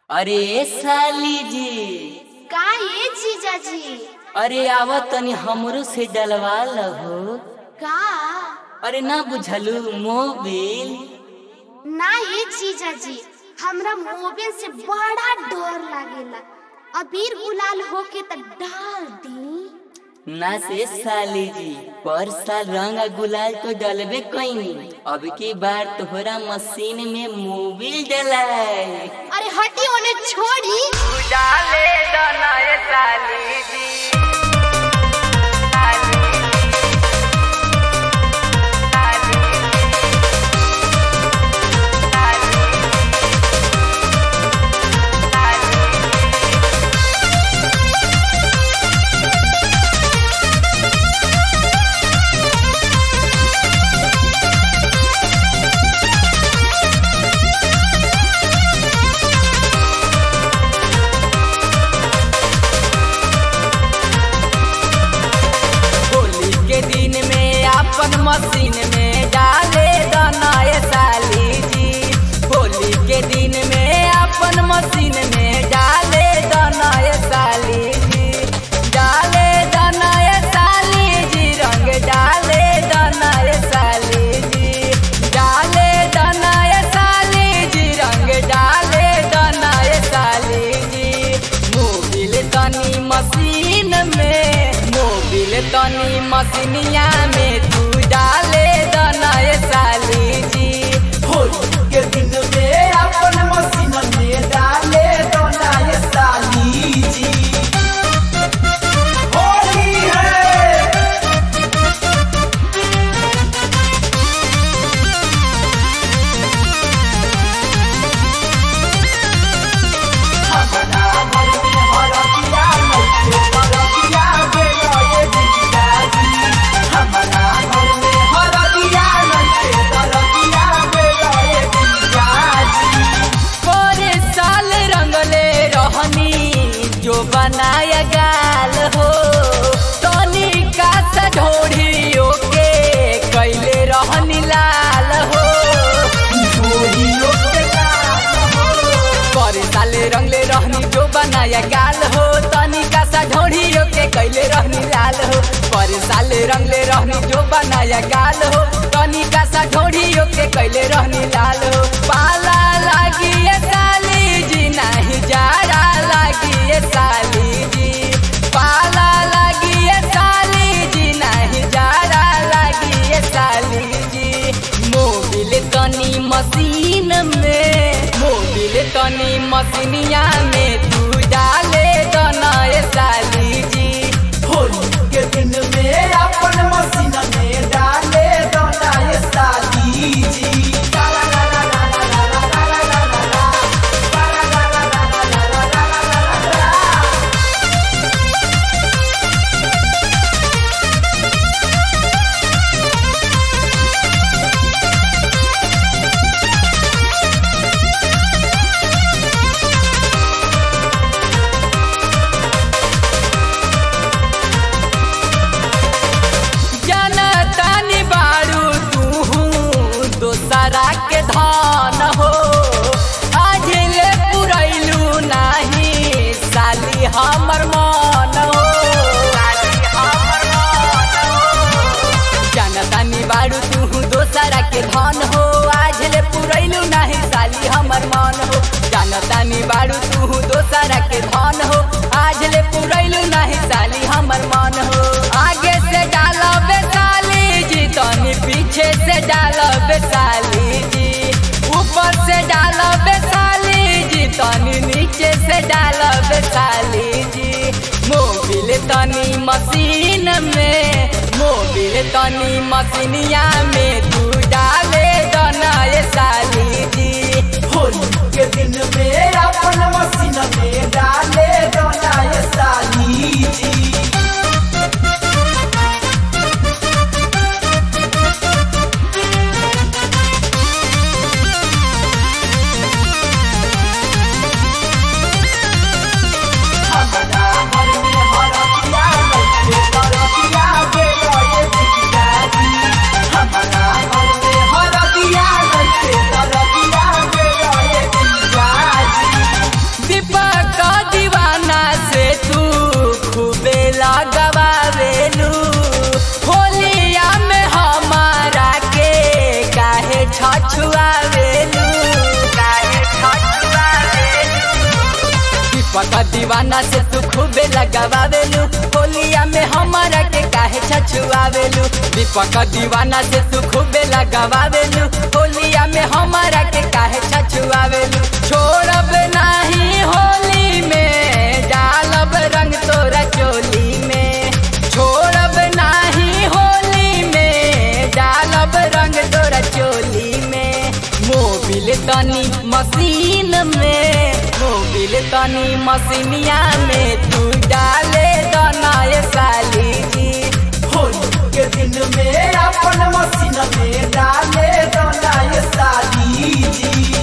अरे साली जी, का ये जीजा जी? अरे आवत तनी हमरो से डलवा लहो। का? अरे ना बुझलू मोबिल। ना ये जीजा जी, हमरा मोबाइल से बड़ा डर लागेला। अबीर गुलाल होके त डाल दी। ना से साली जी, पर साल रंग गुलाल तो डलबे कईनी, अब की बार तोहरा मशीन में मोबिल डलाए। अरे हटी ओने छोड़ी। डाले डलाए साली जी। मशीन में डाले दनाए साली जी, होली के दिन में अपन मशीन में डाले दनाए साली जी, डाले दनाए साली जी, रंग डाले दनाए साली जी, डाले दनाए साली जी, रंग डाले दनाए साली जी। मोबिल तनी मशीन में, मोबिल तनी मशीनिया में तू डाले दनाए साली जी, होली के दिन में अपन मशीन में डाले दनाए साली जी। होली है हमरा घर में हरदिया नइखे हरदिया बेलए जीजा जी। हमरा घर में हरदिया नइखे हरदिया बेलए जीजा जी। पर साल रंगले रहनी जो बनाया गाल हो, तनी का ढोढ़ियों के कैले रहनी लाल हो। ढोलियों के गाल हो, पर साल रंगले रहनी जो बनाया गाल हो, तनी का ढोढ़ियों के कैले रहनी लाल हो। पर साल रंगले रहनी जो बनाया गाल हो, तनी का ढोढ़ियों के कैले रहनी लाल हो। पाला लागी ये साली जी, नहीं जाड़ा लागी ये साली जी, पाला लागी ये साली जी, नहीं जाड़ा लागी ये साली जी। मोबिल तनी मशीन में, मोबिल तनी मशीनिया में तू डाले दनाए साली जी। होली के दिन में अपन मशीन में डाले दनाए साली जी। जनतानी बारू तू दोसरा के धान हो, आज ले पुरैलू नाही साली हमर मन हो, साली हमर मन हो। जनतानी बारू तू दोसरा के धान हो, आज ले पुरैलू नाही साली हमर मन हो। जनतानी बारू तू दोसरा के धान हो, आज ले पुरैलू नाही साली हमर मन हो। आगे से डालब साली जी, तनी पीछे से डालब साली जी, ऊपर से डालब साली जी, तनी नीचे से डालब साली जी। मोबिल तनी मशीन में, मोबिल तनी मशीनिया में तू डाले दनाए साली जी। होली के दिन में अपन मशीन में डाले दनाए साली जी। हमरा घर में हरदिया नइखे हरदिया बेलए जीजा जी। हमरा घर में हरदिया नइखे हरदिया बेलए जीजा जी। दीपक दीवाना से तू खूबे लगावेलू, होलिया में हमारा के काहे छछुआवेलू। दीपक दीवाना से तू खूबे लगावेलू, होलिया में हमारा के काहे छछुआवेलू। छोड़ब नहीं होली में, डालब रंग तोरा चोली में। छोड़ब नहीं होली में, डालब रंग तोरा चोली में। मोबिल तनी मशीन में, मोबिल तनी मशीनिया में तू डाले दनाए साली जी। होली के दिन में अपन मशीन में डाले दनाए साली जी।